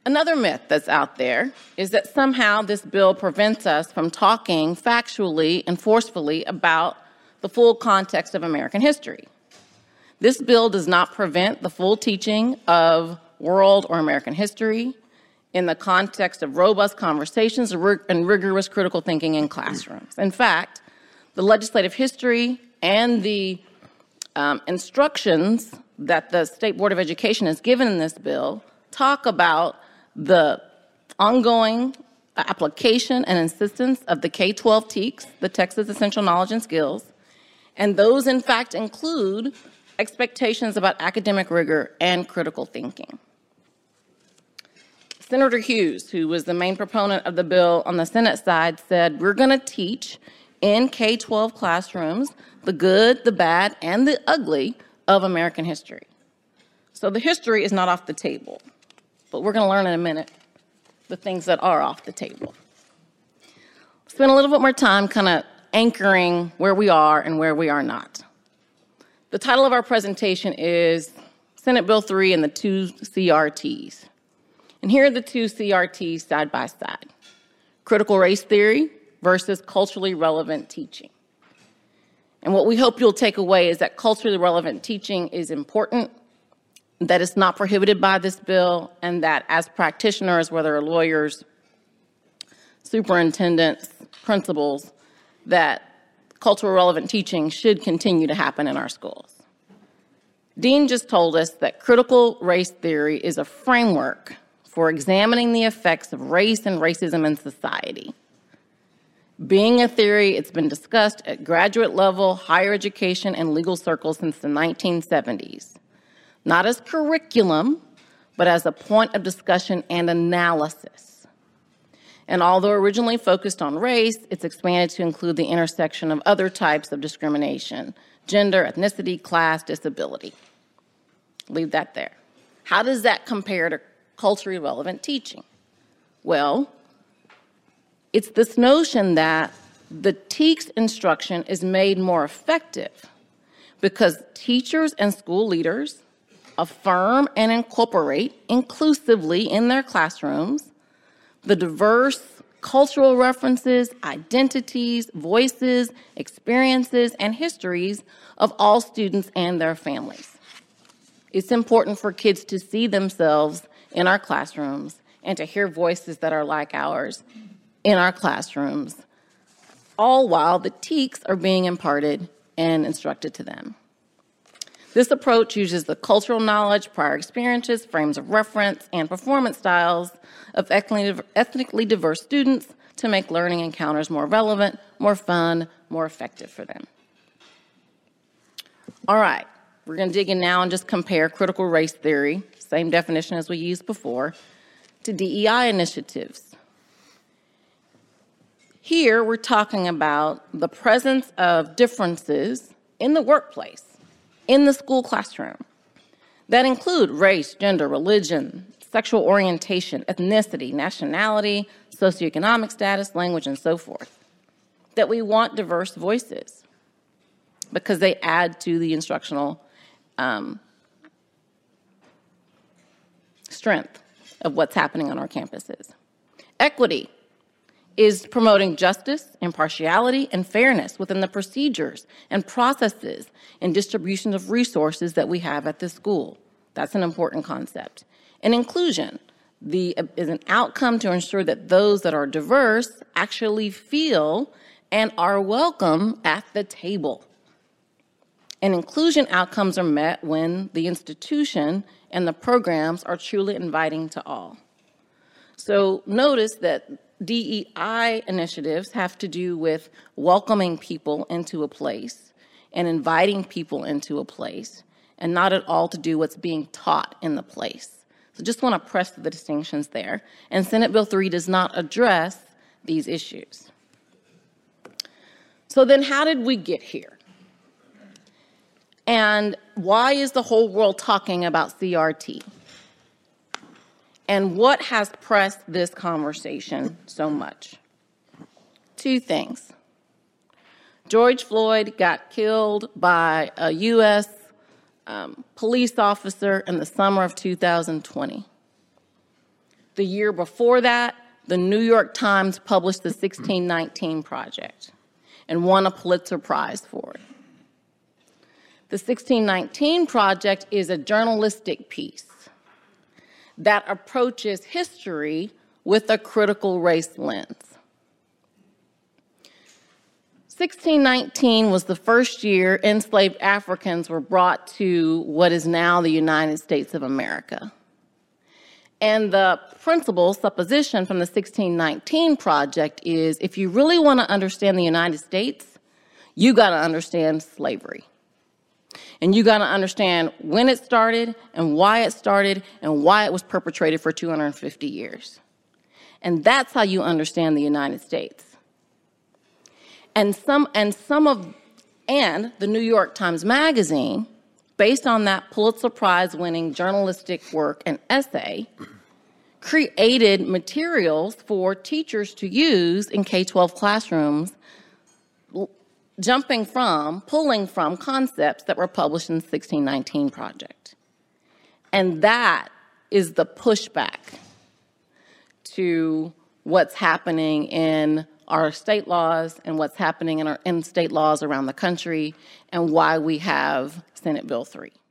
Another myth that's out there is that somehow this bill prevents us from talking factually and forcefully about the full context of American history. This bill does not prevent the full teaching of world or American history in the context of robust conversations and rigorous critical thinking in classrooms. In fact, the legislative history and the instructions that the State Board of Education has given in this bill talk about the ongoing application and insistence of the K-12 TEKS, the Texas Essential Knowledge and Skills, and those, in fact, include expectations about academic rigor and critical thinking. Senator Hughes, who was the main proponent of the bill on the Senate side, said, we're going to teach in K-12 classrooms the good, the bad, and the ugly of American history. So the history is not off the table, but we're going to learn in a minute the things that are off the table. Spend a little bit more time kind of anchoring where we are and where we are not. The title of our presentation is Senate Bill 3 and the two CRTs. And here are the two CRTs side by side. Critical race theory versus culturally relevant teaching. And what we hope you'll take away is that culturally relevant teaching is important, that it's not prohibited by this bill, and that as practitioners, whether lawyers, superintendents, principals, that culturally relevant teaching should continue to happen in our schools. Dean just told us that critical race theory is a framework for examining the effects of race and racism in society. Being a theory, it's been discussed at graduate level, higher education, and legal circles since the 1970s. Not as curriculum, but as a point of discussion and analysis. And although originally focused on race, it's expanded to include the intersection of other types of discrimination: gender, ethnicity, class, disability. Leave that there. How does that compare to culturally relevant teaching? Well, it's this notion that the TEKS instruction is made more effective because teachers and school leaders affirm and incorporate inclusively in their classrooms the diverse cultural references, identities, voices, experiences, and histories of all students and their families. It's important for kids to see themselves in our classrooms and to hear voices that are like ours in our classrooms, all while the TEKS are being imparted and instructed to them. This approach uses the cultural knowledge, prior experiences, frames of reference, and performance styles of ethnically diverse students to make learning encounters more relevant, more fun, more effective for them. All right, we're going to dig in now and just compare critical race theory, same definition as we used before, to DEI initiatives. Here, we're talking about the presence of differences in the workplace, in the school classroom, that include race, gender, religion, sexual orientation, ethnicity, nationality, socioeconomic status, language, and so forth. That we want diverse voices because they add to the instructional strength of what's happening on our campuses. Equity is promoting justice, impartiality, and fairness within the procedures and processes and distribution of resources that we have at the school. That's an important concept. And inclusion is an outcome to ensure that those that are diverse actually feel and are welcome at the table. And inclusion outcomes are met when the institution and the programs are truly inviting to all. So notice that DEI initiatives have to do with welcoming people into a place and inviting people into a place, and not at all to do what's being taught in the place. So just want to press the distinctions there. And Senate Bill 3 does not address these issues. So then how did we get here? And why is the whole world talking about CRT? And what has pressed this conversation so much? Two things. George Floyd got killed by a U.S. Police officer in the summer of 2020. The year before that, the New York Times published the 1619 Project and won a Pulitzer Prize for it. The 1619 Project is a journalistic piece that approaches history with a critical race lens. 1619 was the first year enslaved Africans were brought to what is now the United States of America. And the principle, supposition from the 1619 Project is if you really want to understand the United States, you got to understand slavery. And you got to understand when it started and why it was perpetrated for 250 years. And that's how you understand the United States. And the New York Times Magazine, based on that Pulitzer Prize-winning journalistic work and essay, created materials for teachers to use in K-12 classrooms, pulling from concepts that were published in the 1619 Project. And that is the pushback to what's happening in our state laws and what's happening in state laws around the country and why we have Senate Bill 3.